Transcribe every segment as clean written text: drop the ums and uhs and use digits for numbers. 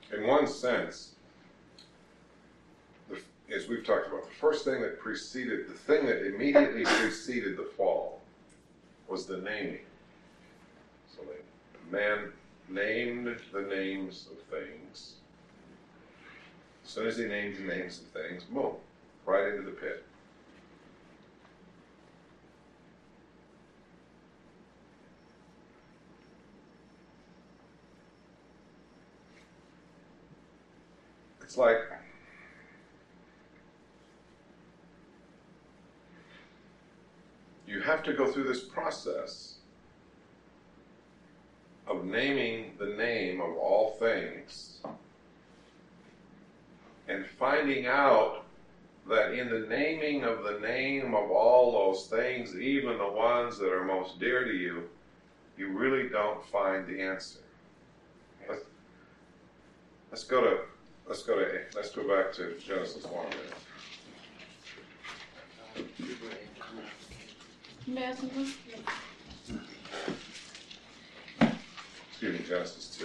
In one sense, as we've talked about, the first thing that preceded, the thing that immediately preceded the fall was the naming. So man named the names of things. As soon as he named the names of things, boom, right into the pit. It's like you have to go through this process of naming the name of all things and finding out that in the naming of the name of all those things, even the ones that are most dear to you, you really don't find the answer. Let's go back to Genesis 1 minute. Excuse me, Genesis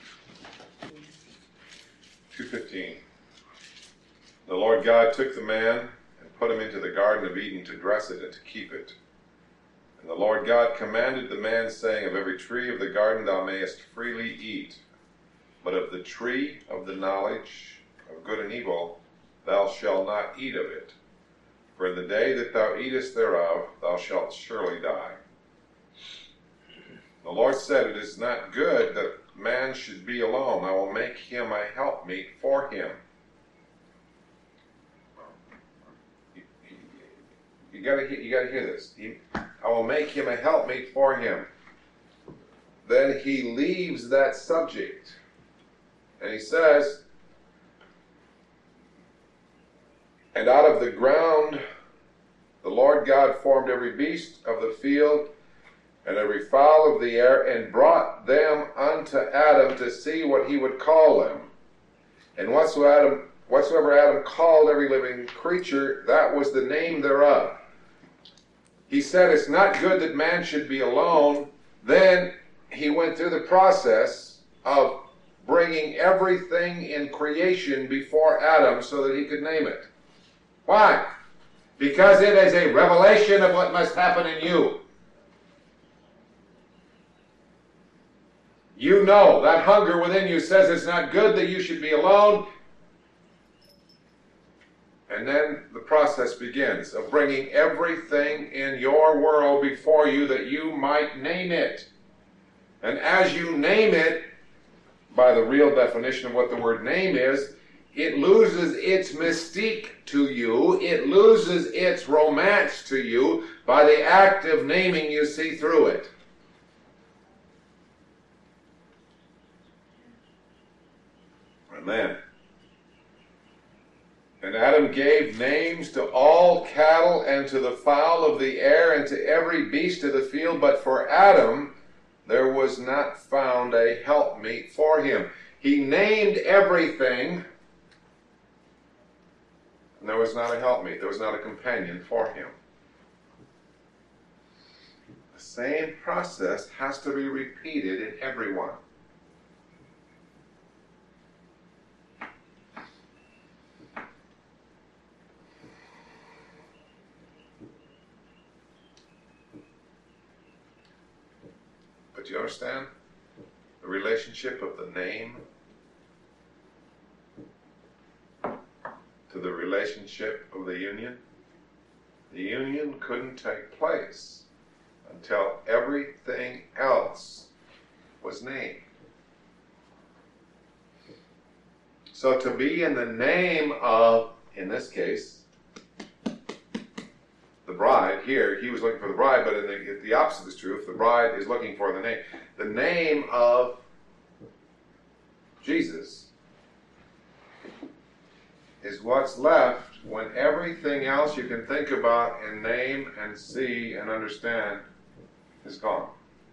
2:15. The Lord God took the man and put him into the Garden of Eden to dress it and to keep it. And the Lord God commanded the man, saying, of every tree of the garden thou mayest freely eat, but of the tree of the knowledge of good and evil thou shalt not eat of it. For in the day that thou eatest thereof thou shalt surely die. The Lord said, it is not good that man should be alone. I will make him a helpmeet for him. You gotta hear this. I will make him a helpmeet for him. Then he leaves that subject. And he says, and out of the ground the Lord God formed every beast of the field and every fowl of the air, and brought them unto Adam to see what he would call them. And whatsoever Adam called every living creature, that was the name thereof. He said, it's not good that man should be alone. Then he went through the process of bringing everything in creation before Adam so that he could name it. Why? Because it is a revelation of what must happen in you. You know, that hunger within you says it's not good that you should be alone. And then the process begins of bringing everything in your world before you that you might name it. And as you name it, by the real definition of what the word name is, it loses its mystique to you. It loses its romance to you by the act of naming you see through it. Amen. And Adam gave names to all cattle and to the fowl of the air and to every beast of the field, but for Adam there was not found a helpmeet for him. He named everything, and there was not a helpmeet. There was not a companion for him. The same process has to be repeated in everyone. But do you understand the relationship of the name to the relationship of the union? The union couldn't take place until everything else was named. So to be in the name of, in this case, the bride, here, he was looking for the bride, but the opposite is true. If the bride is looking for the name of Jesus is what's left when everything else you can think about and name and see and understand is gone.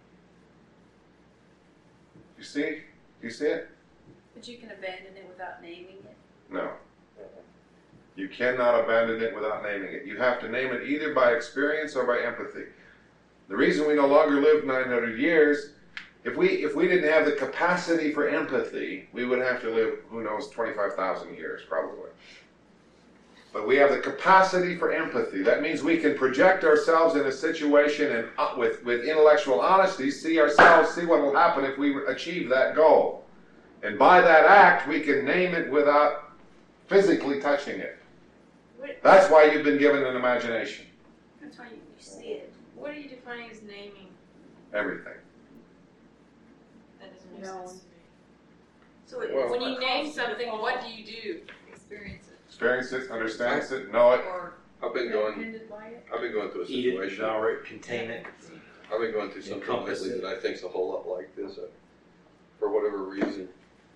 You see? Do you see it? But you can abandon it without naming it? No. You cannot abandon it without naming it. You have to name it either by experience or by empathy. The reason we no longer live 900 years If we didn't have the capacity for empathy, we would have to live, who knows, 25,000 years probably. But we have the capacity for empathy. That means we can project ourselves in a situation and with intellectual honesty, see what will happen if we achieve that goal. And by that act, we can name it without physically touching it. That's why you've been given an imagination. That's why you see it. What are you defining as naming? Everything. That doesn't make No. sense to me. So When you name something, what do you do? Experience it. Experience it, understands it, know it. Or I've been going offended by it. through a Eat it, situation. devour it, contain it. I've been going through something Encompass lately it. that I think's a whole lot like this. For whatever reason,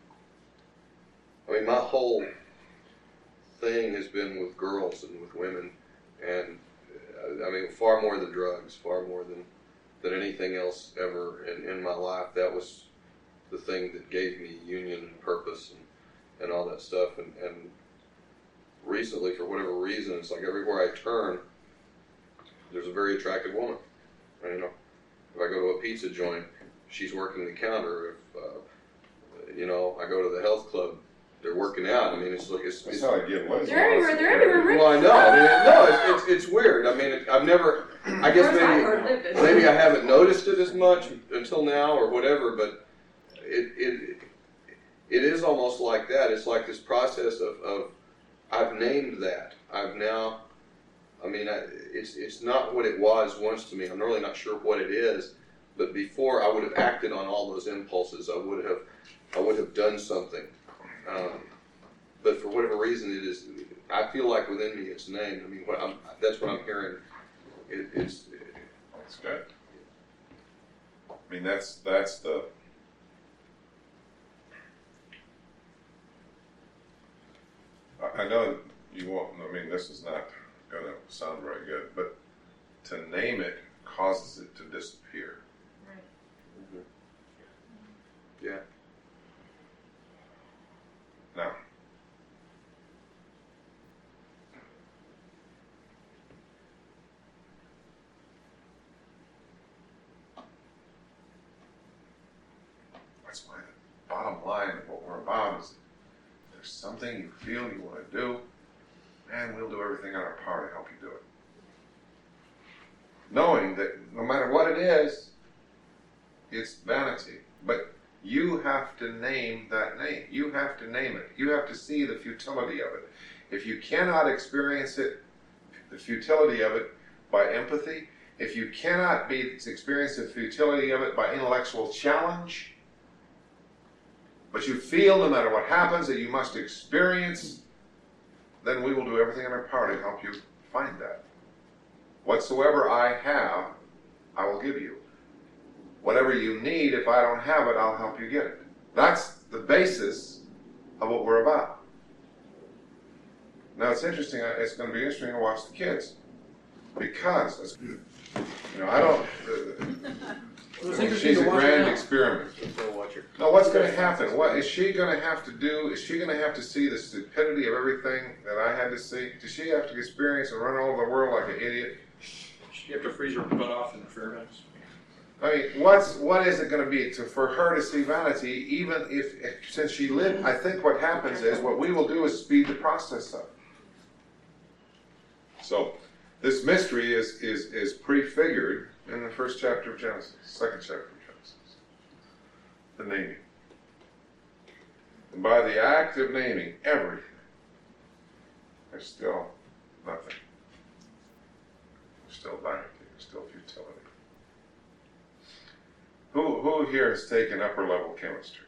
I mean, my whole thing has been with girls and with women, and I mean, far more than drugs, far more than anything else ever in my life. That was the thing that gave me union and purpose and all that stuff. And recently, for whatever reason, it's like everywhere I turn, there's a very attractive woman. And, you know, if I go to a pizza joint, she's working the counter. If you know, I go to the health club, they're working out. I mean, it's like it's. That's how I get what is They're everywhere. They're everywhere. Rick. Well, I know. I mean, no, it's weird. I mean, I've never. I guess maybe I haven't noticed it as much until now or whatever. But it is almost like that. It's like this process of I've named that. I've now. I mean, it's not what it was once to me. I'm really not sure what it is. But before, I would have acted on all those impulses. I would have done something. But for whatever reason, it is. I feel like within me, it's named. I mean, that's what I'm hearing. It's. That's good. I mean, that's the. I know you won't. I mean, this is not going to sound very good, but to name it causes it to disappear. Right. Yeah. Now, that's why the bottom line of what we're about is if there's something you feel you want to do, man, we'll do everything in our power to help you do it. Knowing that no matter what it is, it's vanity. But you have to name that name. You have to name it. You have to see the futility of it. If you cannot experience it, the futility of it by empathy, if you cannot experience the futility of it by intellectual challenge, but you feel no matter what happens that you must experience, then we will do everything in our power to help you find that. Whatsoever I have, I will give you. Whatever you need, if I don't have it, I'll help you get it. That's the basis of what we're about. Now it's interesting, it's going to be interesting to watch the kids. Because, you know, I don't, she's a grand experiment. Now what's going to happen? What is she going to have to do? Is she going to have to see the stupidity of everything that I had to see? Does she have to experience and run all over the world like an idiot? You have to freeze your butt off in the fairgrounds. I mean, what is it going to be for her to see vanity, even if since she lived, I think what happens is, what we will do is speed the process up. So, this mystery is prefigured in the first chapter of Genesis, second chapter of Genesis. The naming. And by the act of naming everything, there's still nothing. There's still vanity, there's still futility. Who here has taken upper level chemistry?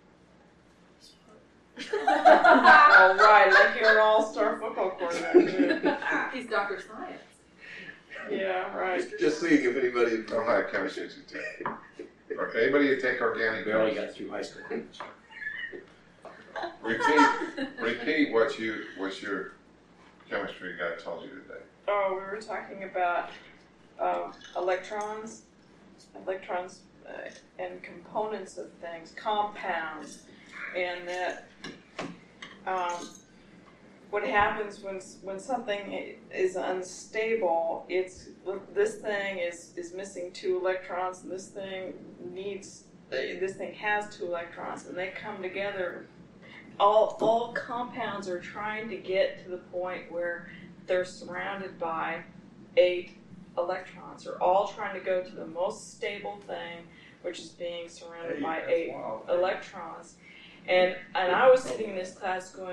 All right, like you're an all-star football quarterback. He's Dr. Science. Yeah, right. Just seeing if anybody. How high chemistry did you take? Or anybody who take organic? Barely got through high school. Repeat what your chemistry guy told you today. Oh, we were talking about electrons and components of things, compounds, and that what happens when something is unstable, it's this thing is missing 2 electrons, and this thing needs this thing has 2 electrons, and they come together. All compounds are trying to get to the point where they're surrounded by 8 electrons. They're all trying to go to the most stable thing, which is being surrounded by 8 electrons. And I was sitting in this class going,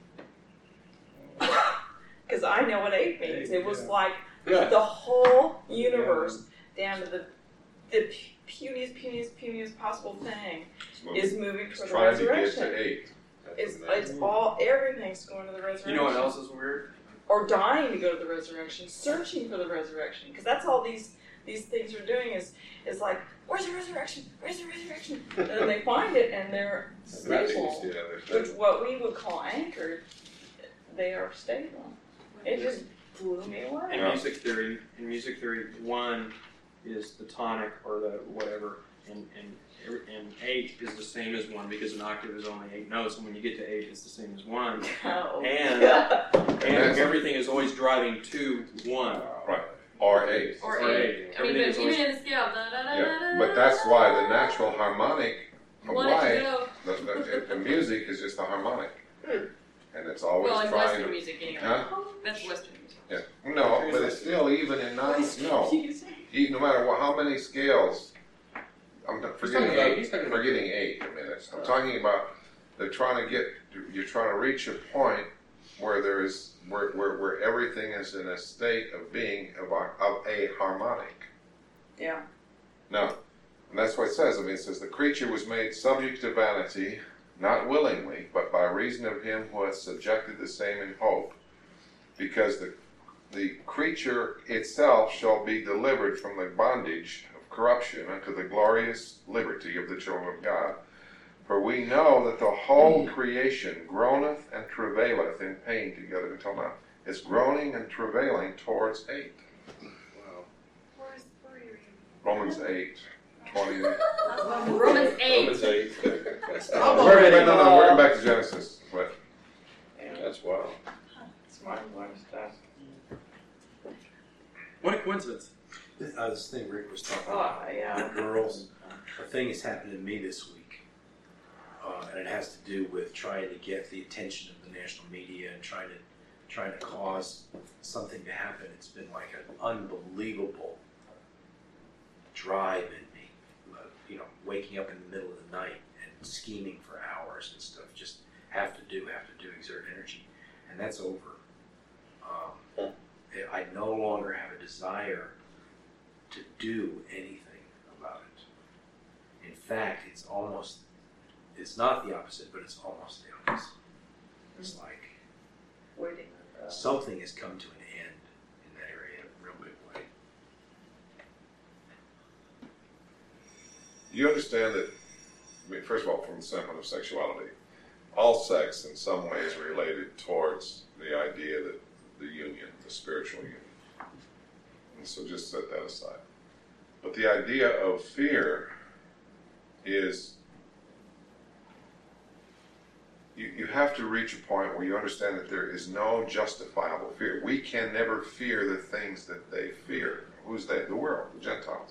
because I know what 8 means. It was like the whole universe down to the puniest possible thing is moving toward the trying to get resurrection. to 8. It's all, everything's going to the resurrection. You know what else is weird? Or dying to go to the resurrection, searching for the resurrection. Because that's all these things are doing is like, where's the resurrection? Where's the resurrection? And then they find it and they're stable. Which what we would call anchored, they are stable. It just blew me away. In music theory, 1 is the tonic or the whatever, and 8 is the same as 1 because an octave is only 8 notes, and when you get to 8, it's the same as 1. Oh. And everything is always driving to 1. Right. Or 8. Or Or 8. eight. I mean, Everything but is even always- in the scale, da da da Yeah. da da. But that's why the natural harmonic of Want it to life, go. the music is just a harmonic. And it's always Well, in trying Western to. music anyway. Huh? That's Western music. Yeah. No, but it's still even in no. No matter how many scales. I'm not forgetting talking about- 8. he's talking about- Forgetting 8 a minute. I'm talking about you're trying to reach a point where there is where everything is in a state of being of a harmonic. Yeah. Now, and that's what it says. I mean, it says the creature was made subject to vanity, not willingly, but by reason of him who has subjected the same in hope, because the creature itself shall be delivered from the bondage of corruption unto the glorious liberty of the children of God. For we know that the whole creation groaneth and travaileth in pain together until now. It's groaning and travailing towards 8. Where are you? Romans 8, 20. Romans 8. Romans 8. We're going back to Genesis. But That's wild. It's mind blowing stuff. What a coincidence. This thing Rick was talking about, Yeah. girls, a thing has happened to me this week, and it has to do with trying to get the attention of the national media and trying to cause something to happen. It's been like an unbelievable drive in me, waking up in the middle of the night and scheming for hours and stuff. Just have to do, exert energy, and that's over. I no longer have a desire to do anything about it. In fact, it's not the opposite, but it's almost the opposite. It's like Waiting. something has come to an end in that area in a real big way. you understand that, I mean, first of all, from the standpoint of sexuality, all sex in some way is related towards the idea that the union, the spiritual union. And so just set that aside. But the idea of fear is you have to reach a point where you understand that there is no justifiable fear. We can never fear the things that they fear. Who's they? The world, the Gentiles.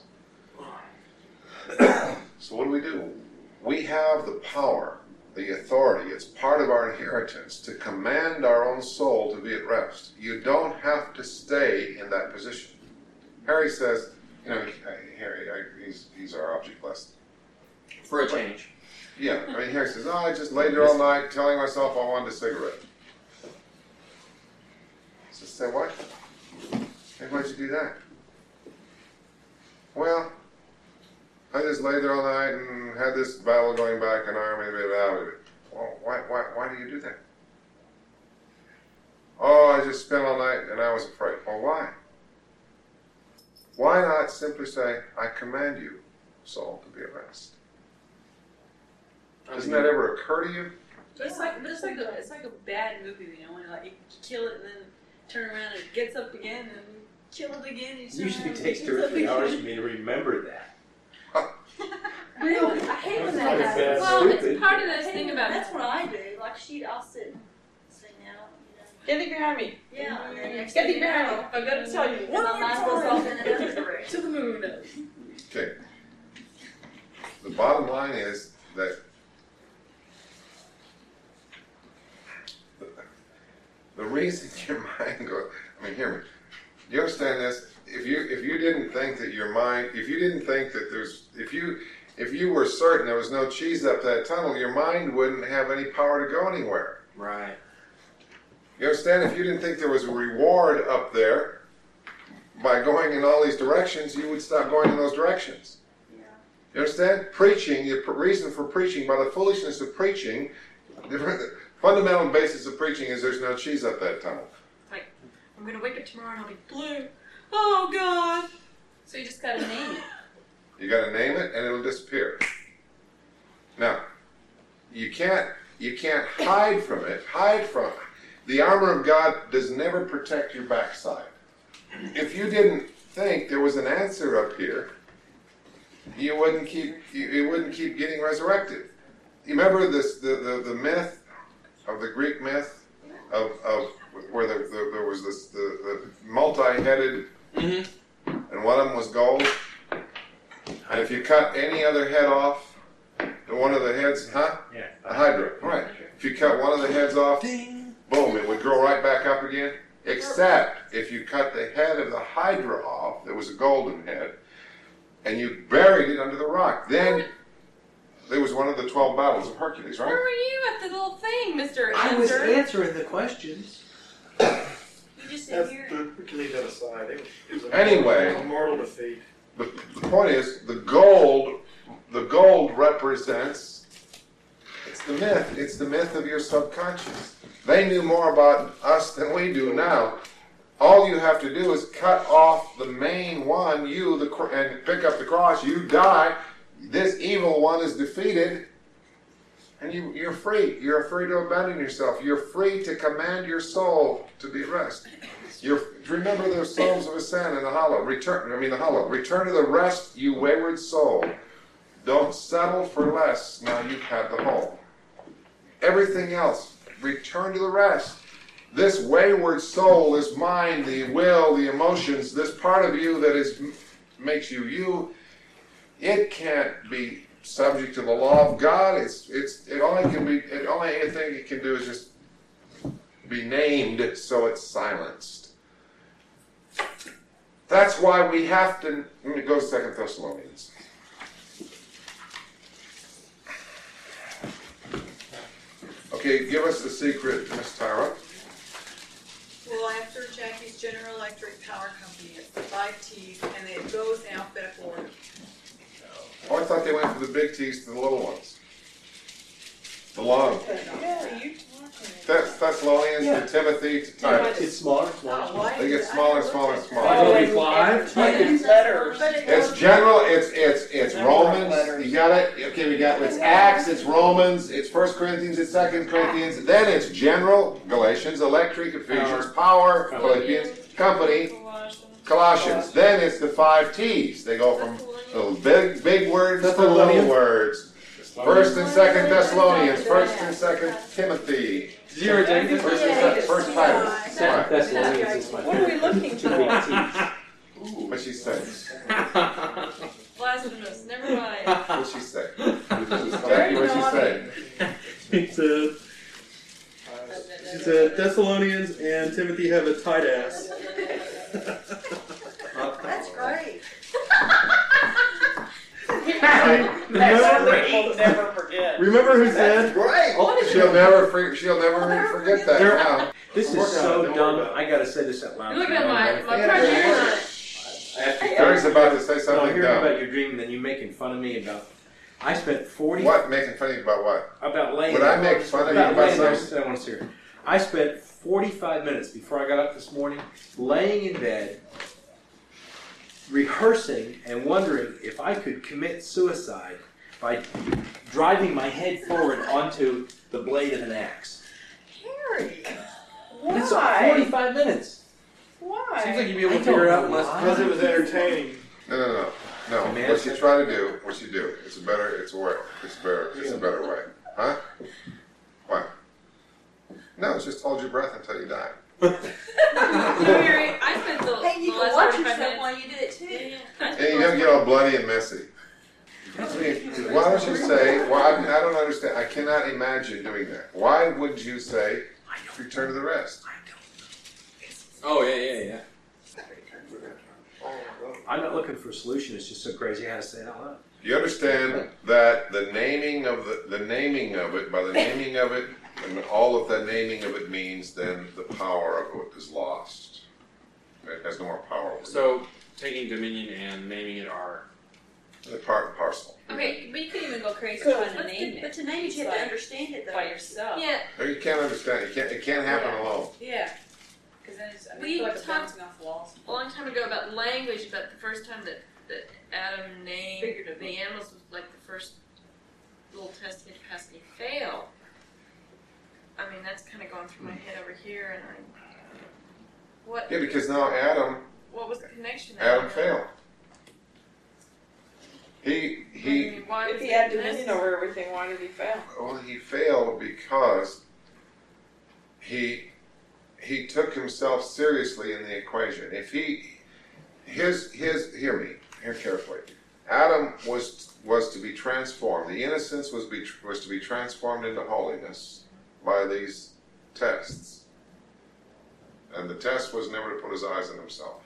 So what do? We have the power, the authority. It's part of our inheritance to command our own soul to be at rest. You don't have to stay in that position. Harry says, Harry, he's our object lesson. For a change. Yeah, I mean, Harry says, I just laid there all night telling myself I wanted a cigarette. So say, what? Hey, why'd you do that? Well, I just laid there all night and had this battle going back in army, Well, why do you do that? Oh, I just spent all night and I was afraid. Well, why? Why not simply say, I command you, soul, to be at rest? Doesn't that ever occur to you? It's like a bad movie, when you kill it and then turn around and it gets up again and kill it again. It usually takes 2 or 3 hours for me to remember that. Really? I hate when That's that not happens. bad. Well, Stupid. it's part of this thing about That's what I do. Like, I'll sit and sing out, Get thee behind me. Yeah, and then next Get thing thee you behind me. know, I've got to tell you. my mind goes off in another direction. to the moon. Okay. the bottom line is that the reason your mind goes, I mean, hear me. Do you understand this? If you didn't think that your mind, if you didn't think that if you were certain there was no cheese up that tunnel, your mind wouldn't have any power to go anywhere. Right. You understand? If you didn't think there was a reward up there by going in all these directions, you would stop going in those directions. Yeah. You understand? Preaching, the reason for preaching, by the foolishness of preaching, the fundamental basis of preaching is there's no cheese up that tunnel. I'm gonna wake up tomorrow and I'll be blue. Oh God! So you just gotta name it. You got to name it, and it'll disappear. Now, you can't hide from it. The armor of God does never protect your backside. If you didn't think there was an answer up here, you wouldn't keep getting resurrected. You remember this the myth of the Greek myth of where there was the multi-headed, and one of them was gold. And if you cut any other head off, one of the heads, Yeah. a hydra, right. If you cut one of the heads off, boom, it would grow right back up again. Except if you cut the head of the hydra off, there was a golden head, and you buried it under the rock. Then there was one of the 12 battles of Hercules, Where right? were you at the little thing, Mr. I was Answer? answering the questions. You just sit here. We can leave that aside. It was Anyway. a mortal defeat. The point is, the gold represents, it's the myth of your subconscious. They knew more about us than we do now. All you have to do is cut off the main one, and pick up the cross, you die, this evil one is defeated, and you're free. You're free to abandon yourself. You're free to command your soul to be at rest. Remember the Psalms of Ascent and the hollow. Return to the rest, you wayward soul. Don't settle for less. Now you've had the whole. Everything else, return to the rest. This wayward soul, this mind, the will, the emotions, this part of you that makes you you, it can't be subject to the law of God. The only thing it can do is just be named, so it's silenced. That's why we have to. Let me go to 2 Thessalonians. Okay, give us the secret, Miss Tyra. Well, after Jackie's General Electric Power Company, it's the 5 T's, and it goes in alphabetical order. Oh, I thought they went from the big T's to the little ones. The long. Yeah, you Thessalonians to Timothy to Titus. It's smaller. They get smaller and smaller and smaller. It'll be 5. letters. It's general, it's Romans, you got it? Okay, it's Acts, it's Romans, it's 1 Corinthians, it's 2 Corinthians, then it's general, Galatians, electric, Ephesians, power, Philippians, company, Colossians. Then it's the 5 T's. They go from little big words to little words. 1st and 2nd Thessalonians, 1st and 2nd Timothy. Zero Jenkins. First Titus. Second Thessalonians is my What are we looking two for? big T's. What'd she say? Blasphemous. Never mind. What'd she say? What'd she say? She said Thessalonians and Timothy have a tight ass. That's great. Never forget. Remember who said? Great. She'll never forget that now. This is so dumb. I gotta say this out loud. You're looking at my project. Gary's about to say I'm something hearing dumb. about your dream, and then you making fun of me about. I spent 40. What? Making fun of you about what? About laying. Would I make fun of you about laying there, something? I want to see her. I spent 45 minutes before I got up this morning, laying in bed, rehearsing and wondering if I could commit suicide by driving my head forward onto the blade of an axe. Harry, It's why? 45 minutes. Why? Seems like you'd be able I to figure it out don't unless. know. Because it was entertaining. No. Man. What you try to do, it's a better way. Huh? What? No, it's just hold your breath until you die. Mary, I spent the Hey, you the can last watch 45 yourself minutes. while you do it too. Yeah. And you don't get all bloody and messy. That's me. why don't you say, well, I don't understand. I cannot imagine doing that. Why would you say, return to the rest? Oh, yeah. I'm not looking for a solution. It's just so crazy how to say it out loud. You understand that the naming of the naming of it, by the naming of it, and all of the naming of it means then the power of it is lost. It has no more power over it. So taking dominion and naming it are The part and parcel. Okay, but you couldn't even go crazy trying to But name but it. to name it, you have to understand it though. By yourself. Yeah, You can't understand. It can't happen Yeah. alone. Yeah. Because then it's, I We feel like it's talked- bouncing off walls. a long time ago about language, about the first time that Adam named Figuratively. the animals was like the first little test he passed and he failed. I mean, that's kind of going through my head over here, and Yeah, because now Adam what was the connection there? failed. I mean, why If was he it had dominion necessary? over everything, why did he fail? Well, he failed because he took himself seriously in the equation. If hear me carefully. Adam was to be transformed. The innocence was to be transformed into holiness by these tests. And the test was never to put his eyes on himself.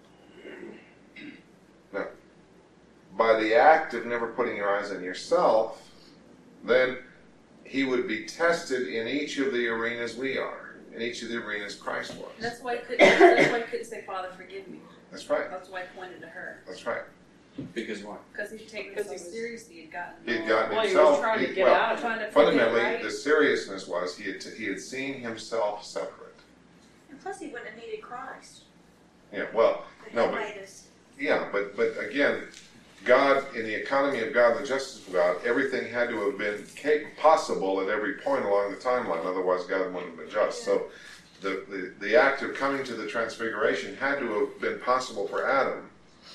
Now, by the act of never putting your eyes on yourself, then he would be tested in each of the arenas we are, in each of the arenas Christ was. That's why he couldn't say, Father, forgive me. That's right. That's why I pointed to her. That's right. because what? Because he'd taken Because himself he was- seriously. He'd gotten He'd gotten Well, he himself. was trying to get well, out of it. trying to fundamentally, figure it the seriousness was he had seen himself separate. and plus he wouldn't have needed Christ. Yeah. Well, But no, he but made us. yeah, but again, God, in the economy of God, the justice of God, everything had to have been possible at every point along the timeline. Otherwise, God wouldn't have been just. So, the act of coming to the transfiguration had to have been possible for Adam.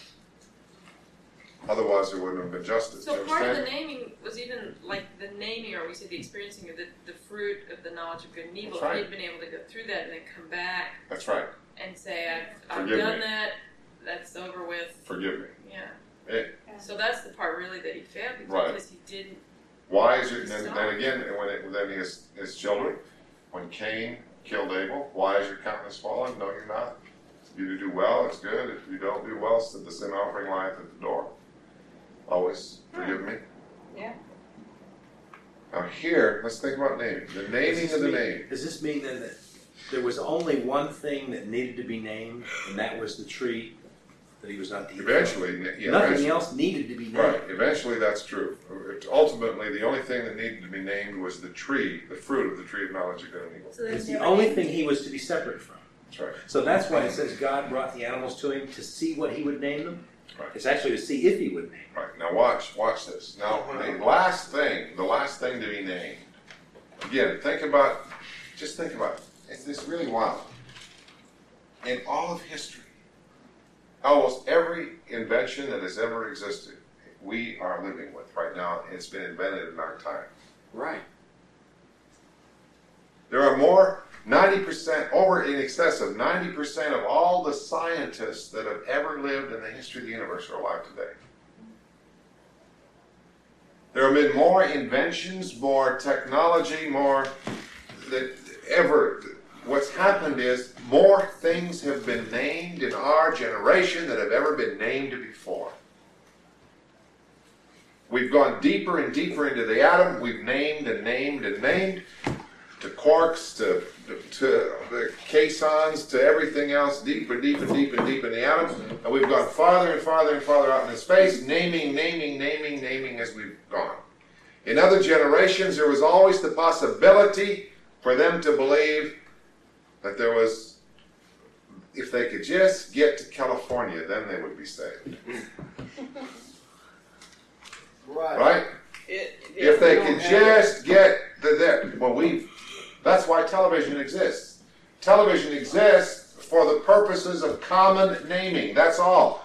Otherwise, there wouldn't have been justice. So You part of the understand? naming was even like the naming, or we say the experiencing of the fruit of the knowledge of good and evil. That's right. He had been able to go through that and then come back That's right. and say, I've Forgive done me. that. That's over with. Forgive me. Yeah. Eh. So that's the part really that he failed because Right. he didn't. Why is it? And then again, then his children, when Cain killed Abel, why is your countenance fallen? No, you're not. If you do well, it's good. If you don't do well, so the sin offering lieth at the door. Always forgive me. Yeah. Now here, let's think about naming. The naming of the name. Does this mean then that there was only one thing that needed to be named, and that was the tree that he was not to eat? Eventually, yeah. Nothing eventually- else needed to be named. Right. Eventually, that's true. Ultimately, the only thing that needed to be named was the tree, the fruit of the tree of knowledge of good and evil. So It's they the never only named thing it. he was to be separate from. That's right. So that's why it says God brought the animals to him to see what he would name them. Right. It's actually to see if he would name them. Right. Now watch this. Now the last thing to be named. Again, just think about it. It's really wild. In all of history, almost every invention that has ever existed, we are living with right now. It's been invented in our time. Right. There are more, 90%, over in excess of 90% of all the scientists that have ever lived in the history of the universe are alive today. There have been more inventions, more technology, more that ever. What's happened is more things have been named in our generation that have ever been named before. We've gone deeper and deeper into the atom. We've named and named and named, to quarks, to the caissons, to everything else, deeper and deeper and deeper and deeper in the atom. And we've gone farther and farther and farther out into space, naming as we've gone. In other generations, there was always the possibility for them to believe that there was, if they could just get to California, then they would be saved. Right? If they could just get there. Well, that's why television exists. Television exists for the purposes of common naming. That's all.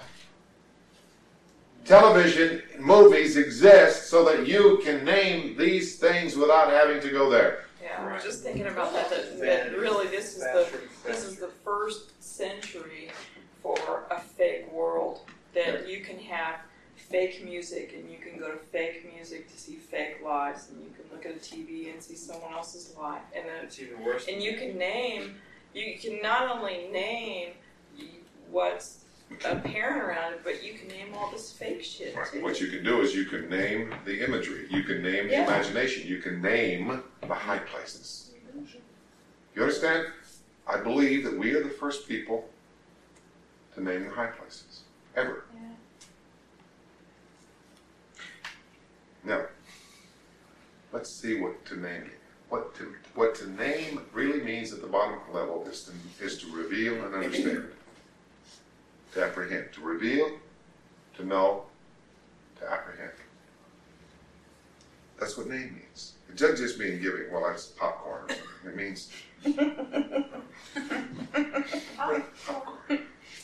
Television movies exist so that you can name these things without having to go there. Yeah, I was just thinking about that really this is the first century for a fake world, that you can have fake music, and you can go to fake music to see fake lives, and you can look at a TV and see someone else's life, and then It's even worse. and you can not only name what's apparent around it, but you can name all this fake shit Right. too. What you can do is you can name the imagery, you can name the imagination, you can name the high places. You understand? I believe that we are the first people to name the high places, ever. Yeah. Now, let's see what to name it. What to name really means at the bottom level is to reveal and understand. To apprehend. To reveal, to know, to apprehend. That's what name means. It doesn't just mean giving, well, that's popcorn or something. It means popcorn.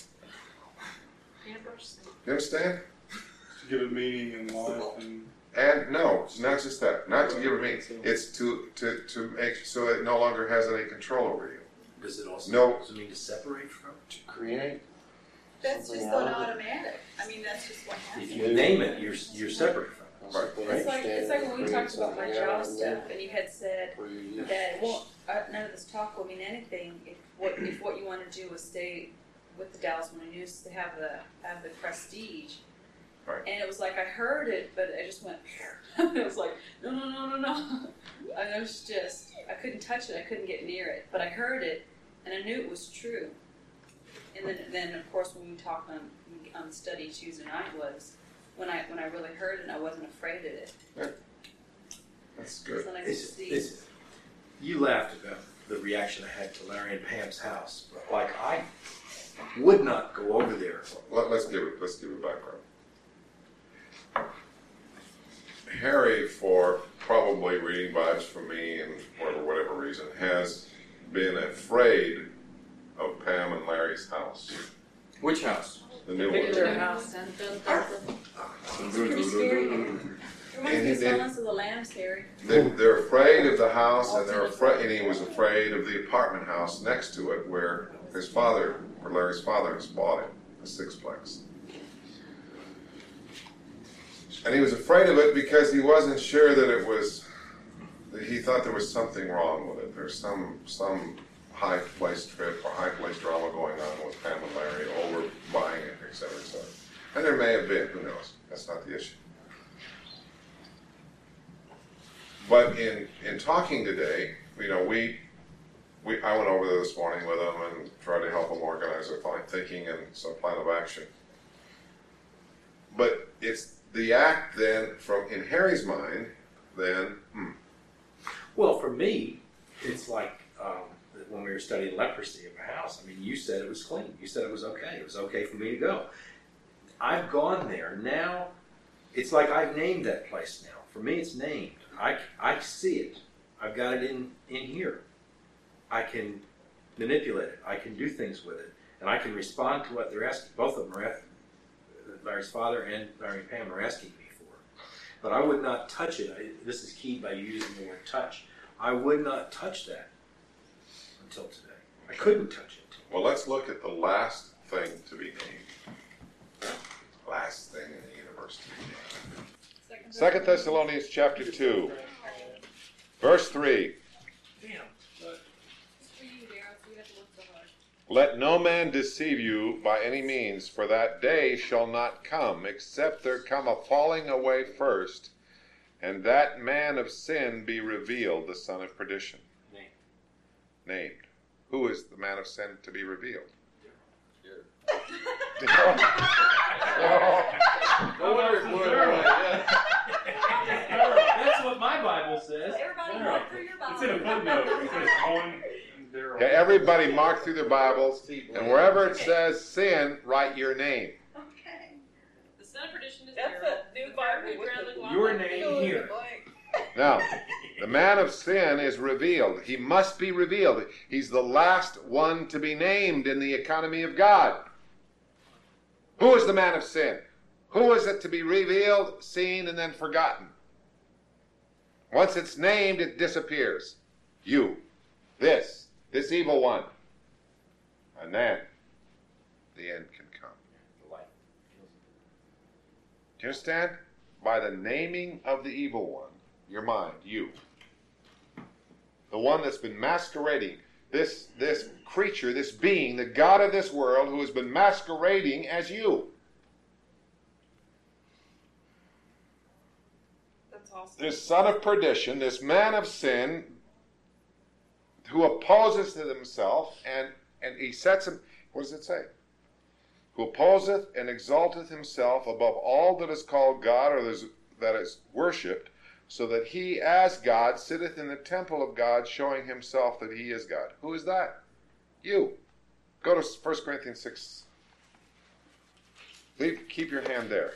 You understand? To give it meaning and life and And no, it's not just that. Not to give it meaning. It's to make so it no longer has any control over you. Does it also No. does it mean to separate from? To create. That's just something an out of it. automatic. I mean, that's just what happens. If you name it, you're separate from it. Right. It's like when we talked about my job stuff, and you had said Where you that none of this talk will mean anything if what you want to do is stay with the Dallas Morning News to have the prestige. Right. And it was like I heard it, but I just went. It was like no. And it was just I couldn't touch it. I couldn't get near it. But I heard it, and I knew it was true. And then of course when we talked on study Tuesday night was when I really heard it and I wasn't afraid of it. That's good. So then I could see. You laughed about the reaction I had to Larry and Pam's house, but like I would not go over there. Let's give it background. Harry, for probably reading vibes from me and for whatever reason, has been afraid of Pam and Larry's house. Which house? The new Picture one. house. It's pretty scary. It reminds me of Silence of the Lambs, Harry. They're afraid of the house, and and he was afraid of the apartment house next to it, where Larry's father, has bought it, a sixplex. And he was afraid of it because he wasn't sure that he thought there was something wrong with it. There's some high place trip or high place drama going on with Pam and Larry over buying it, et cetera, et cetera. And there may have been, who knows? That's not the issue. But in talking today, I went over there this morning with them and tried to help them organize their thinking and some plan of action. But it's the act then, in Harry's mind, then, Well, for me, it's like when we were studying leprosy of a house. I mean, you said it was clean. You said it was okay. It was okay for me to go. I've gone there. Now, it's like I've named that place now. For me, it's named. I see it. I've got it in here. I can manipulate it. I can do things with it. And I can respond to what they're asking. Both of them are Larry's father and Larry and Pam are asking me for. But I would not touch it. This is keyed by using the word touch. I would not touch that until today. I couldn't touch it. well, let's look at the last thing to be named. Last thing in the universe to be named. 2 Thessalonians chapter 2, verse 3. Let no man deceive you by any means, for that day shall not come, except there come a falling away first, and that man of sin be revealed, the son of perdition. Named. Who is the man of sin to be revealed? That's what my Bible says. Everybody walk through your Bible. it's in a footnote. It says on there. Okay, everybody mark through their Bibles, and wherever it says sin, write your name. Okay. The son of perdition is That's zero. a new Bible with the Your name here. Now, the man of sin is revealed. He must be revealed. He's the last one to be named in the economy of God. Who is the man of sin? Who is it to be revealed, seen, and then forgotten? Once it's named, it disappears. You. This evil one. And then the end can come. you understand? By the naming of the evil one, your mind, you. The one that's been masquerading, this creature, this being, the God of this world, who has been masquerading as you. That's awesome. This son of perdition, this man of sin, who opposes to himself, and he sets him, what does it say? Who opposeth and exalteth himself above all that is called God, or that is worshipped, so that he as God sitteth in the temple of God, showing himself that he is God. Who is that? You. Go to 1 Corinthians 6. Keep your hand there.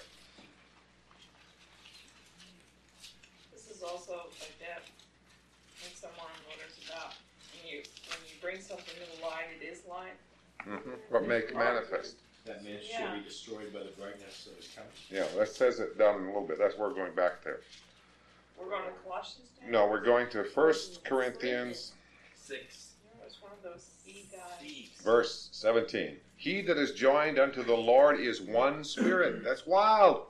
This is also like that when someone wonders about when you bring something to the light, it is light. What make it manifest? That man should be destroyed by the brightness of his coming. Yeah, that says it down in a little bit. That's where we're going back there. We're going to Colossians now? No, we're going to 1 Corinthians 6. It's one of those E guys. verse 17. He that is joined unto the Lord is one spirit. That's wild.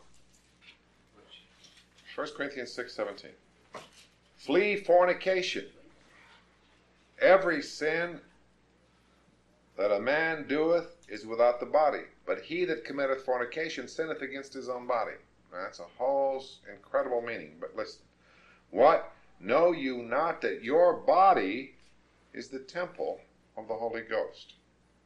1 Corinthians 6:17. Flee fornication. Every sin that a man doeth is without the body, but he that committeth fornication sinneth against his own body. Now, that's a whole incredible meaning, but listen. What? Know you not that your body is the temple of the Holy Ghost?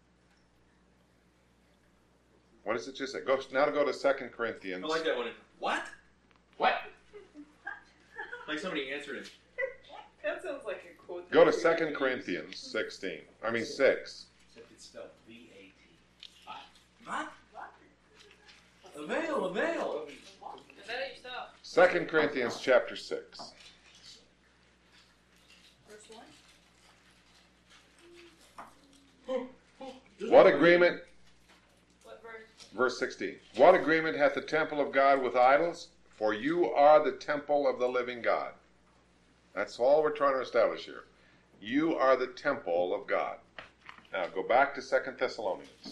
What does it just say? Now to go to 2 Corinthians. I like that one. What? What? Like somebody answered it. That sounds like a quote. Go to 2 Corinthians 6. Except it's spelled V-A-T. What? Avail. Is that it yourself? 2 Corinthians chapter 6. Verse 1? What agreement? What verse? Verse 16. What agreement hath the temple of God with idols? For you are the temple of the living God. That's all we're trying to establish here. You are the temple of God. Now go back to 2 Thessalonians.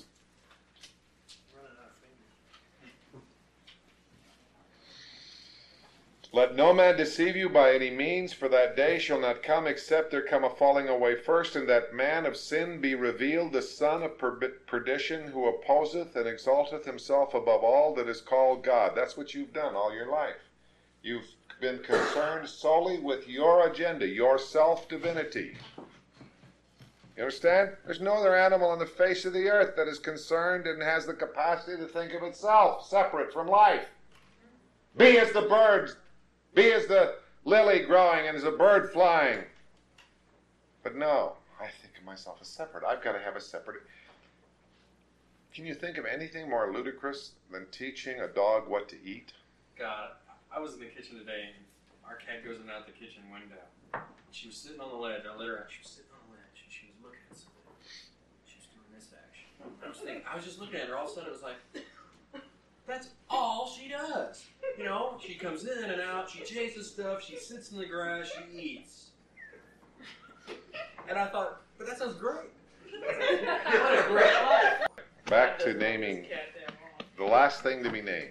Let no man deceive you by any means, for that day shall not come except there come a falling away first, and that man of sin be revealed, the son of perdition, who opposeth and exalteth himself above all that is called God. That's what you've done all your life. You've been concerned solely with your agenda, your self-divinity. You understand? There's no other animal on the face of the earth that is concerned and has the capacity to think of itself, separate from life. Be as the birds. Be as the lily growing and as a bird flying. But no, I think of myself as separate. I've got to have a separate... Can you think of anything more ludicrous than teaching a dog what to eat? God, I was in the kitchen today, and our cat goes in and out the kitchen window. She was sitting on the ledge. I let her out. She was sitting on the ledge, and she was looking at something. She was doing this action. I was just looking at her. All of a sudden, it was like, that's all she does. You know, she comes in and out, she chases stuff, she sits in the grass, she eats. And I thought, but that sounds great. What a great life. Back to naming the last thing to be named.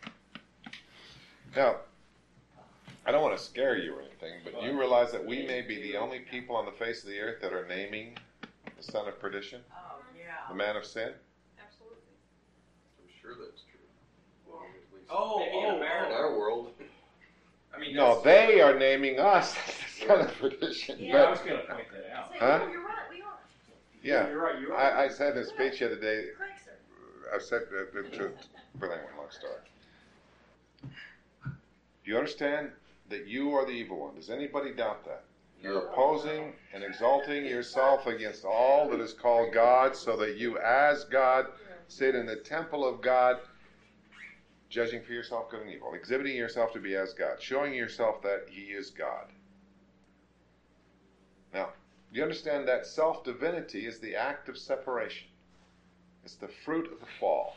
Now, I don't want to scare you or anything, but you realize that we may be the only people on the face of the earth that are naming the son of perdition, the man of sin? Absolutely. I'm sure that's true. Well, at least In in our world. I mean, No, they are naming us the son of perdition. Yeah, I was going to point that out. Huh? You're right, we are. Yeah, You're right, you're right. I said in a speech the other day, Correct, sir. I said to but anyway, long story. Do you understand that you are the evil one? Does anybody doubt that? You're opposing and exalting yourself against all that is called God, so that you as God sit in the temple of God, judging for yourself good and evil, exhibiting yourself to be as God, showing yourself that He is God. Now, do you understand that self-divinity is the act of separation? It's the fruit of the fall.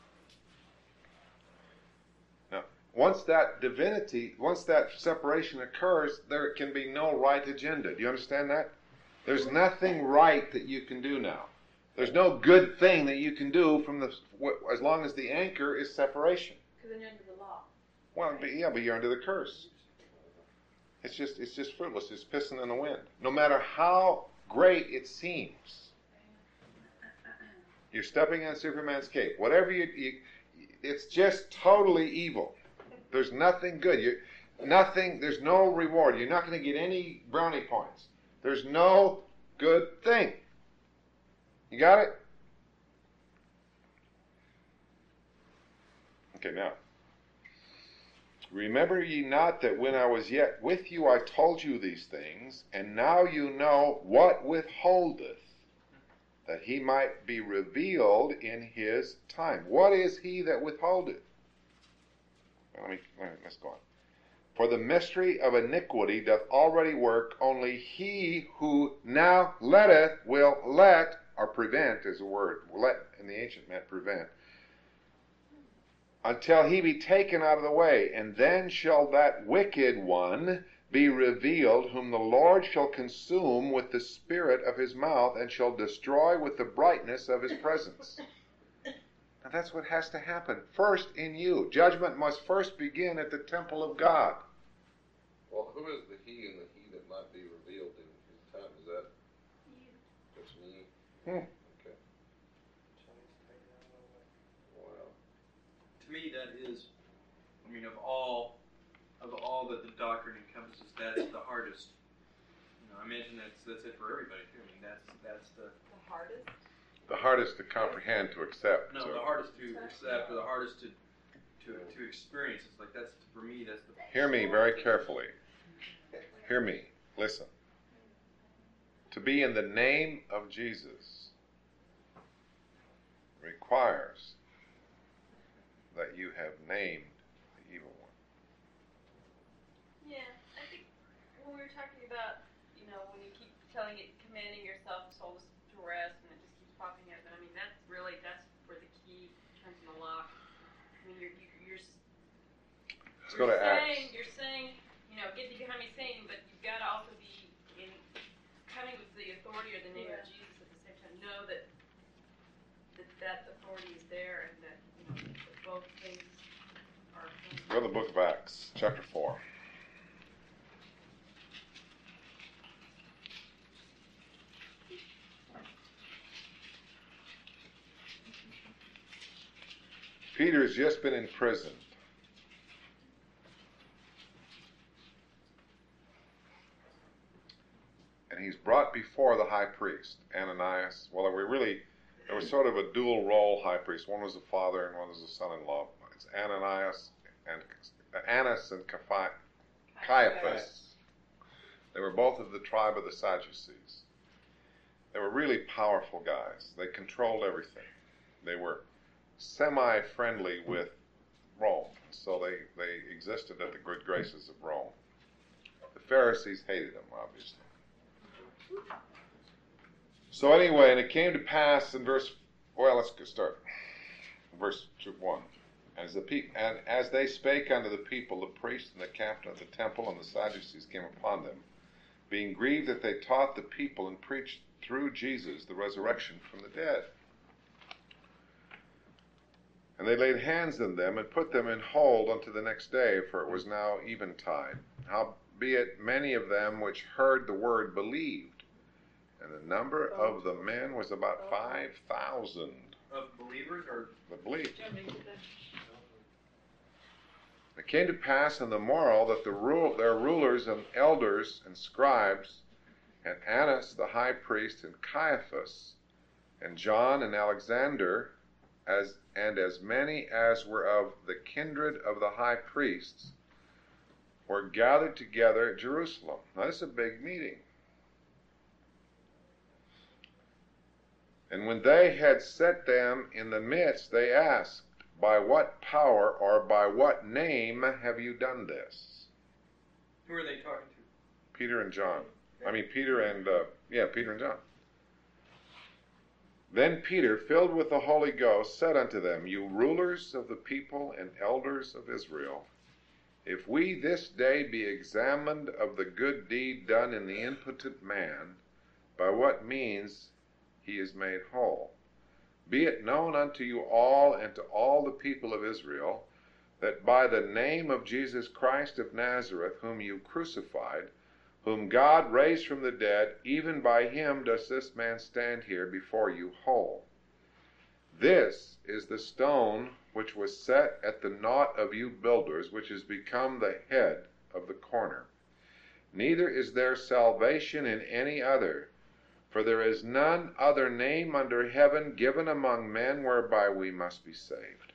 Now, once that divinity, once that separation occurs, there can be no right agenda. Do you understand that? There's nothing right that you can do now. There's no good thing that you can do from as long as the anchor is separation. Because then you're under the law. Well, but you're under the curse. It's just fruitless. It's pissing in the wind. No matter how great it seems, you're stepping on Superman's cape. Whatever it's just totally evil. There's nothing good. There's no reward. You're not going to get any brownie points. There's no good thing. You got it? Okay, now. Remember ye not that when I was yet with you I told you these things, and now you know what withholdeth, that he might be revealed in his time. What is he that withholdeth? Let's go on. For the mystery of iniquity doth already work, only he who now letteth will let, or prevent is a word, let in the ancient meant prevent, until he be taken out of the way, and then shall that wicked one be revealed, whom the Lord shall consume with the spirit of his mouth, and shall destroy with the brightness of his presence. Now that's what has to happen first in you. Judgment must first begin at the temple of God. Well, who is the he and the he that might be revealed in his time? Is that You. that's me? Okay. Wow. To me, that is, I mean, of all that the doctrine encompasses, that's the hardest. You know, I imagine that's it for everybody too. I mean, that's the hardest? The hardest to comprehend, to accept. No, the hardest to accept, or the hardest to experience. It's like that's for me. That's the. Hear me very carefully. Hear me. Listen. To be in the name of Jesus requires that you have named the evil one. Yeah, I think when we were talking about, when you keep commanding yourself soul to rest, and it just keeps popping up. And I mean, that's where the key turns in the lock. I mean, Let's go to Acts. You're saying, get thee behind me, Satan, but you've got to also be coming with the authority or the name of Jesus at the same time. Know that authority is there, and that that both things are. Go to the book of Acts, chapter 4. Peter's just been imprisoned. And he's brought before the high priest, Ananias. Well, there was sort of a dual role high priest. One was the father and one was the son-in-law. It's Annas and Caiaphas. They were both of the tribe of the Sadducees. They were really powerful guys. They controlled everything. They were semi-friendly with Rome, so they existed at the good graces of Rome. The Pharisees hated them, obviously. So anyway, and it came to pass in let's start. Verse 1. And as they spake unto the people, the priest and the captain of the temple and the Sadducees came upon them, being grieved that they taught the people and preached through Jesus the resurrection from the dead. And they laid hands on them and put them in hold unto the next day, for it was now eventide. Howbeit many of them which heard the word believed, and the number of the men was about 5,000. Of believers or? That believed. It came to pass on the morrow that their rulers and elders and scribes, and Annas the high priest, and Caiaphas, and John and Alexander, as many as were of the kindred of the high priests, were gathered together at Jerusalem. Now this is a big meeting. And when they had set them in the midst, they asked, by what power or by what name have you done this? Who are they talking to? Peter and John. Peter and John. Then Peter, filled with the Holy Ghost, said unto them, you rulers of the people and elders of Israel, if we this day be examined of the good deed done in the impotent man, by what means he is made whole, be it known unto you all and to all the people of Israel, that by the name of Jesus Christ of Nazareth, whom you crucified, whom God raised from the dead, even by him does this man stand here before you whole. This is the stone which was set at the naught of you builders, which has become the head of the corner. Neither is there salvation in any other, for there is none other name under heaven given among men whereby we must be saved.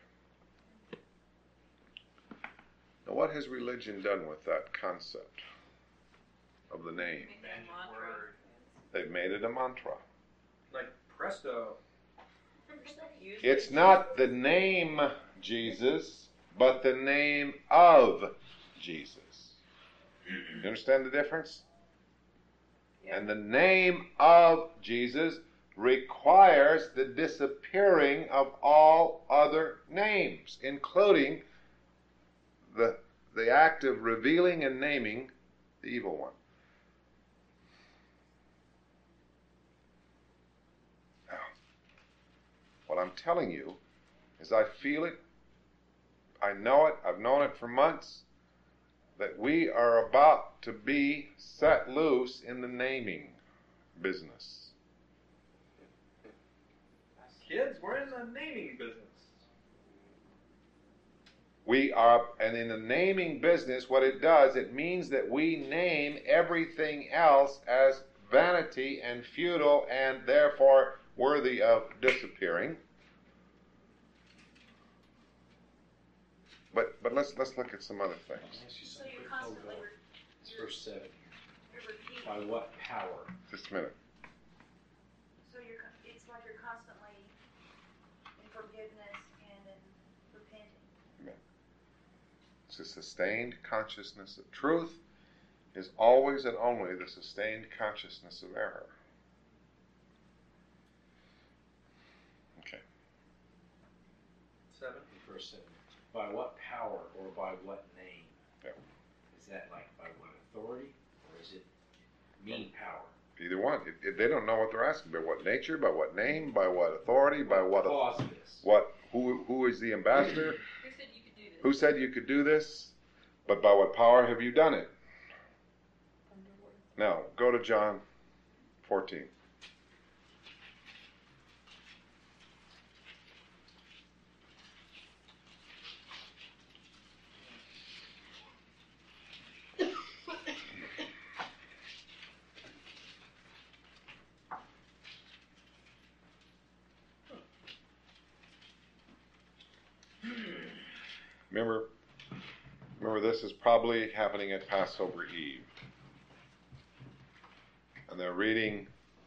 Now, what has religion done with that concept of the name? They've made it a mantra. Like presto. It's not the name Jesus, but the name of Jesus. You understand the difference? Yeah. And the name of Jesus requires the disappearing of all other names, including the act of revealing and naming the evil one. Now, what I'm telling you is I feel it, I know it, I've known it for months, that we are about to be set loose in the naming business. Kids, we're in the naming business. We are, and in the naming business, what it does, it means that we name everything else as vanity and futile and therefore worthy of disappearing. But let's look at some other things. So you're constantly It's verse 7. you're repeating. By what power? Just a minute. So it's like you're constantly in forgiveness and in repenting. It's a sustained consciousness of truth is always and only the sustained consciousness of error. Okay. 7. Verse 7. By what power or by what name? Yep. Is that like by what authority? Or is it mean power? Either one. They don't know what they're asking. By what nature? By what name? By what authority? By what? Cause this. What? Who is the ambassador? Who said you could do this? Who said you could do this? But by what power have you done it? Now, go to John 14. Remember, this is probably happening at Passover Eve. And they're reading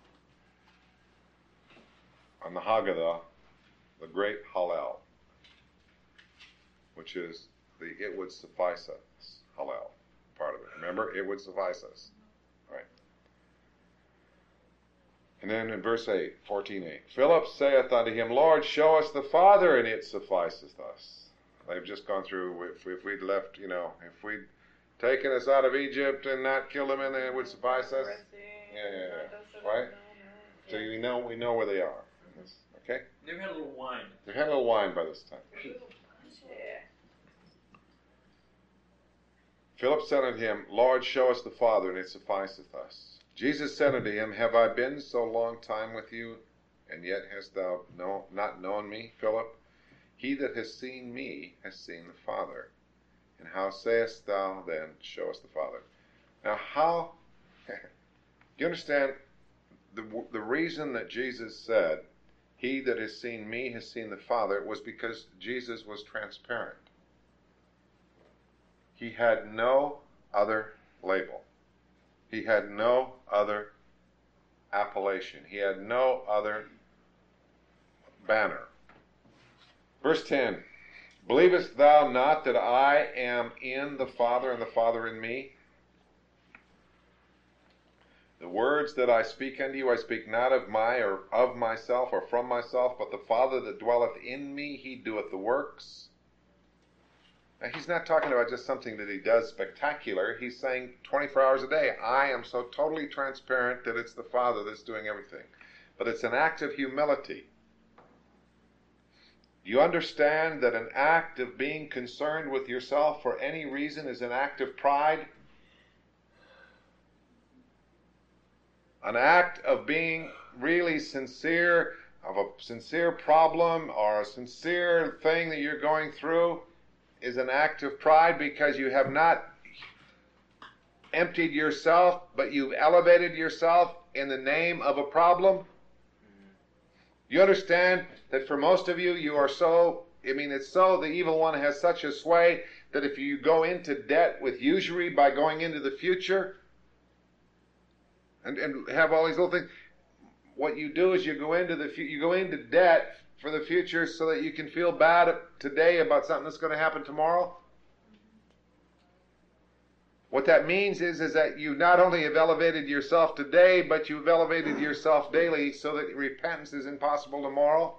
on the Haggadah, the great Hallel, which is the it would suffice us, Hallel, part of it. Remember, it would suffice us. Right. And then in verse 8, 14:8, Philip saith unto him, Lord, show us the Father, and it sufficeth us. They've just gone through, if we'd left, if we'd taken us out of Egypt and not killed them, and it would suffice us. Yeah. Right? So we know where they are. Okay? They've had a little wine. They've had a little wine by this time. Yeah. Philip said unto him, Lord, show us the Father, and it sufficeth us. Jesus said unto him, Have I been so long time with you, and yet hast thou not known me, Philip? He that has seen me has seen the Father. And how sayest thou then, show us the Father? Now how, do you understand the reason that Jesus said, He that has seen me has seen the Father, was because Jesus was transparent. He had no other label. He had no other appellation. He had no other banner. Verse 10, Believest thou not that I am in the Father and the Father in me? The words that I speak unto you, I speak not of myself or from myself, but the Father that dwelleth in me, he doeth the works. Now, he's not talking about just something that he does spectacular. He's saying 24 hours a day, I am so totally transparent that it's the Father that's doing everything. But it's an act of humility. You understand that an act of being concerned with yourself for any reason is an act of pride? An act of being really sincere, of a sincere problem or a sincere thing that you're going through is an act of pride because you have not emptied yourself, but you've elevated yourself in the name of a problem. You understand that for most of you, you are so, it's so, the evil one has such a sway that if you go into debt with usury by going into the future and have all these little things, what you do is you go into debt for the future so that you can feel bad today about something that's going to happen tomorrow. What that means is that you not only have elevated yourself today, but you've elevated yourself daily so that repentance is impossible tomorrow.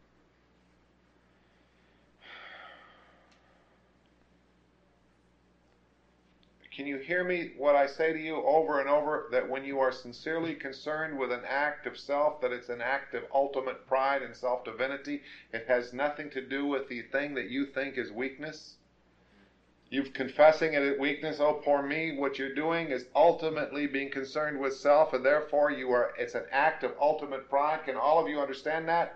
Can you hear me what I say to you over and over, that when you are sincerely concerned with an act of self, that it's an act of ultimate pride and self-divinity? It has nothing to do with the thing that you think is weakness. You're confessing it as weakness. Oh, poor me. What you're doing is ultimately being concerned with self, and therefore it's an act of ultimate pride. Can all of you understand that?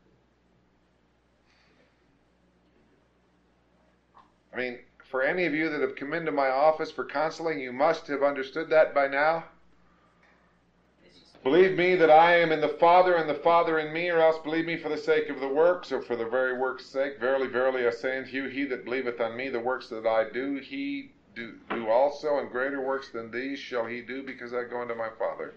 For any of you that have come into my office for counseling, you must have understood that by now. Believe me that I am in the Father, and the Father in me, or else believe me for the sake of the works, or for the very works' sake. Verily, verily, I say unto you, he that believeth on me, the works that I do, he do also, and greater works than these shall he do, because I go unto my Father.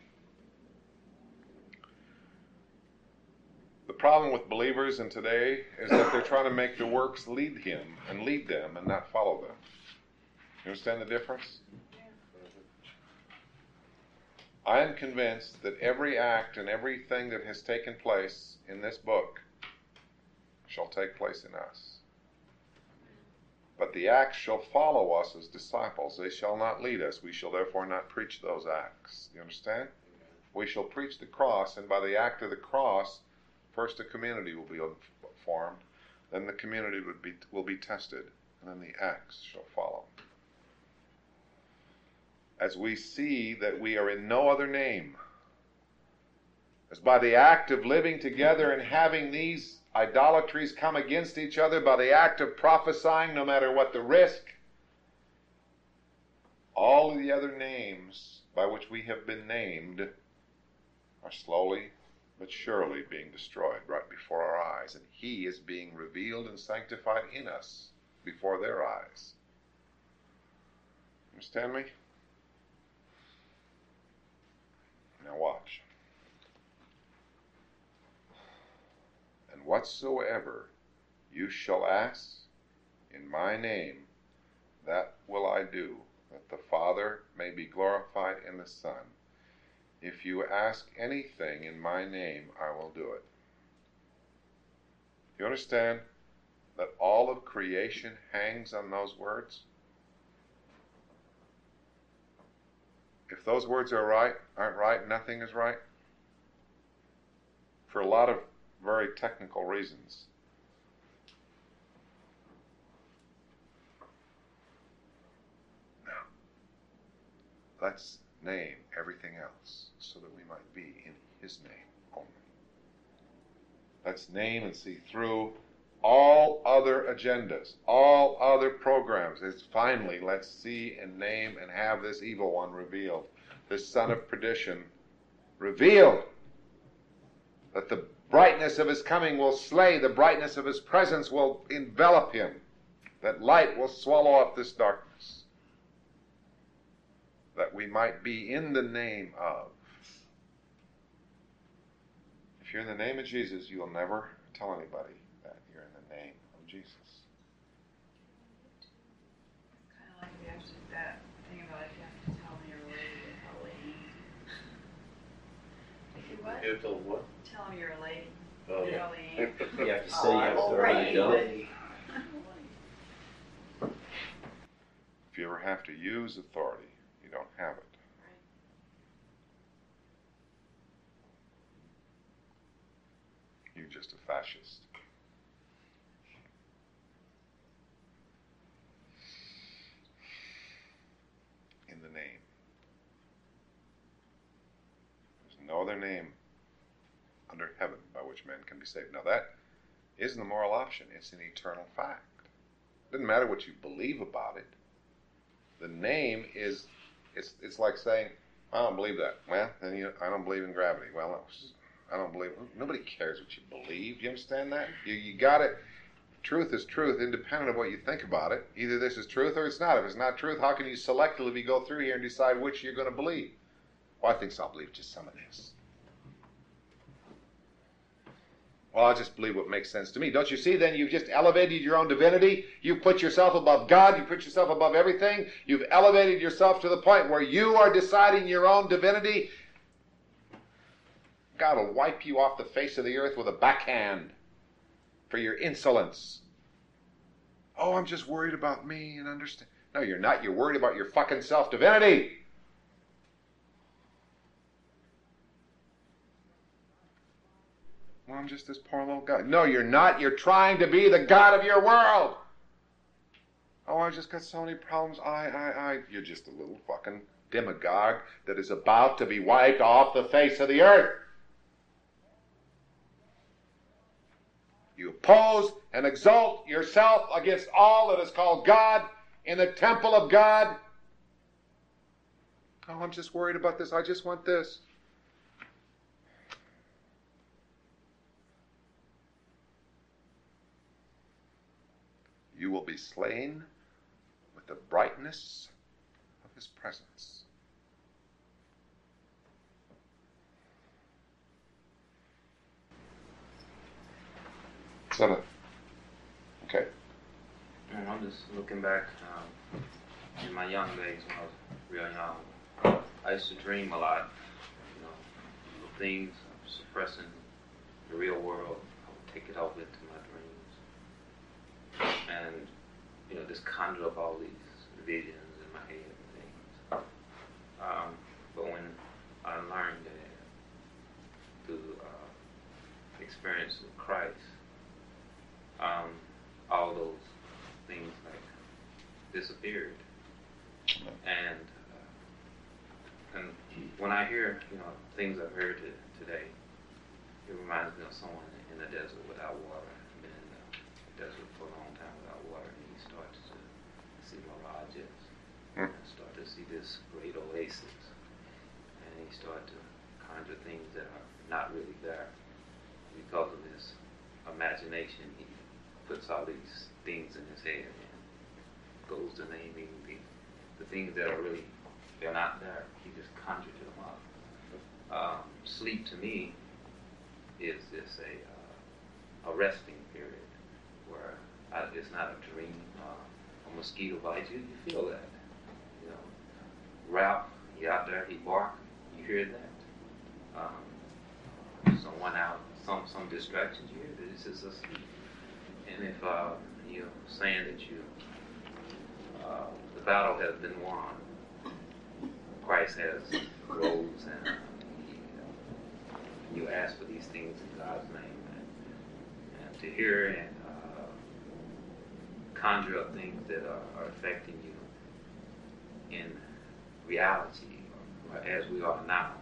The problem with believers in today is that they're trying to make the works lead him and lead them and not follow them. You understand the difference? I am convinced that every act and everything that has taken place in this book shall take place in us. But the acts shall follow us as disciples. They shall not lead us. We shall therefore not preach those acts. You understand? We shall preach the cross, and by the act of the cross, first a community will be formed, then the community will be tested, and then the acts shall follow. As we see that we are in no other name, as by the act of living together and having these idolatries come against each other, by the act of prophesying, no matter what the risk, all of the other names by which we have been named are slowly but surely being destroyed right before our eyes, and he is being revealed and sanctified in us before their eyes. Understand me? Now watch. And whatsoever you shall ask in my name, that will I do, that the Father may be glorified in the Son. If you ask anything in my name, I will do it. You understand that all of creation hangs on those words? If those words aren't right, nothing is right. For a lot of very technical reasons. Now, let's name everything else so that we might be in his name only. Let's name and see through all other agendas, all other programs. It's finally, let's see and name and have this evil one revealed, this son of perdition revealed, that the brightness of his coming will slay, the brightness of his presence will envelop him, that light will swallow up this darkness, that we might be in the name of. If you're in the name of Jesus, you'll never tell anybody that you're in the name of Jesus. Kind of like we have to that thing about if you have to tell me you're a lady, if you what? You have to what? Tell me you're a lady. Oh. You know, You have to say you have authority, don't you? If you ever have to use authority, you don't have it. You're just a fascist. other name under heaven by which men can be saved. Now that isn't a moral option. It's an eternal fact. It doesn't matter what you believe about it. The name is, it's like saying, I don't believe that. Well, then I don't believe in gravity. Well, I don't believe, nobody cares what you believe. Do you understand that? You got it. Truth is truth, independent of what you think about it. Either this is truth or it's not. If it's not truth, how can you selectively go through here and decide which you're going to believe? Well, I think so. I'll believe just some of this. Well, I'll just believe what makes sense to me. Don't you see, then you've just elevated your own divinity. You've put yourself above God. You've put yourself above everything. You've elevated yourself to the point where you are deciding your own divinity. God will wipe you off the face of the earth with a backhand for your insolence. Oh, I'm just worried about me and understand. No, you're not. You're worried about your fucking self-divinity. Well, I'm just this poor little guy. No, you're not. You're trying to be the God of your world. Oh, I just got so many problems. You're just a little fucking demagogue that is about to be wiped off the face of the earth. You oppose and exalt yourself against all that is called God in the temple of God. Oh, I'm just worried about this. I just want this. You will be slain with the brightness of his presence. 7. Okay. I'm just looking back in my young days when I was real young. I used to dream a lot, of things, suppressing the real world. I would take it out into my dreams. And, just conjure up all these visions in my head and things. But when I learned that through experience with Christ, all those things disappeared. And when I hear things I've heard today, it reminds me of someone in the desert without water. Been in the desert for a long time without water, and he starts to see mirages and start to see this great oasis, and he starts to conjure things that are not really there because of his imagination. He puts all these things in his head and goes to naming the things that are really, they're not there. He just conjures them up. Sleep to me is this a resting period where it's not a dream. A mosquito bites you, you feel that. Ralph, he out there, he bark, you hear that. Someone out, some distractions, you hear that. It's just asleep. And if you're saying that the battle has been won, Christ has rose, and you ask for these things in God's name, and to hear and conjure up things that are affecting you in reality, or as we are now,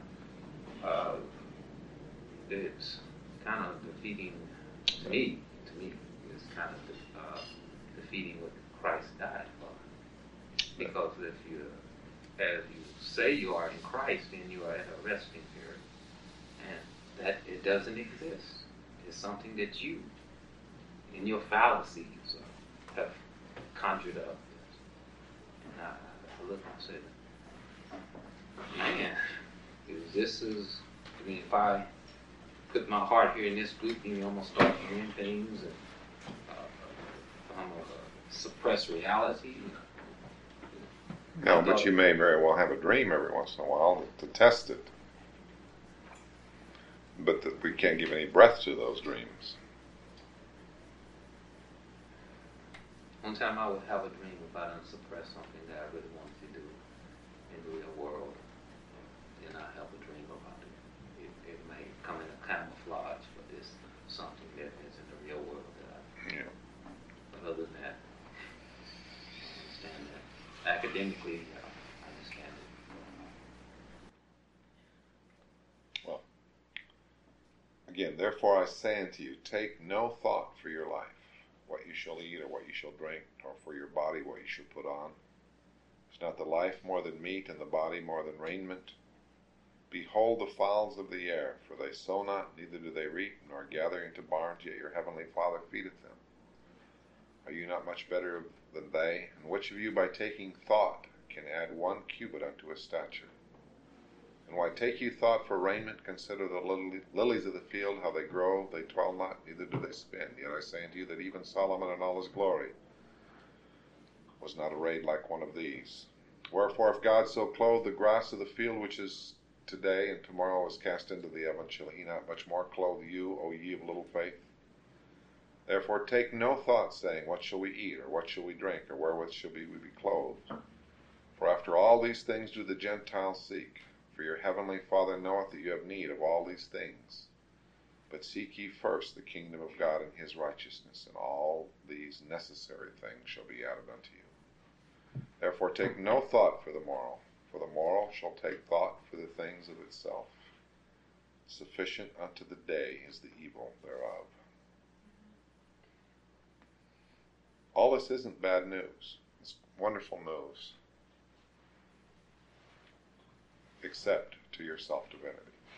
it's kind of defeating to me. It's kind of defeating what Christ died for. Because if you, as you say you are in Christ, then you are at a resting period. And that it doesn't exist. It's something that you, in your fallacies, have conjured up. And I look and I said, man, if I put my heart here in this group, you almost start hearing things and suppress reality. No, but you may very well have a dream every once in a while to test it. But we can't give any breath to those dreams. One time I would have a dream if I didn't suppress something that I really wanted to do in the real world. Then I have a dream about it. It may come in a camouflage, but it's something that is in the real world that I. Yeah. But other than that, I understand that. Academically, I understand it. Well, Again, therefore I say unto you, take no thought for your life, what you shall eat or what you shall drink, nor for your body what you shall put on. Is not the life more than meat, and the body more than raiment? Behold the fowls of the air, for they sow not, neither do they reap, nor gather into barns, yet your heavenly Father feedeth them. Are you not much better than they? And which of you by taking thought can add 1 cubit unto his stature? And why take you thought for raiment? Consider the lilies of the field, how they grow, they toil not, neither do they spin. Yet I say unto you that even Solomon in all his glory was not arrayed like one of these. Wherefore if God so clothe the grass of the field, which is today and tomorrow is cast into the oven, shall he not much more clothe you, O ye of little faith? Therefore take no thought, saying, what shall we eat, or what shall we drink, or wherewith shall we be clothed? For after all these things do the Gentiles seek. For your heavenly Father knoweth that you have need of all these things. But seek ye first the kingdom of God and his righteousness, and all these necessary things shall be added unto you. Therefore take no thought for the morrow shall take thought for the things of itself. Sufficient unto the day is the evil thereof. All this isn't bad news. It's wonderful news. Except to your self-divinity.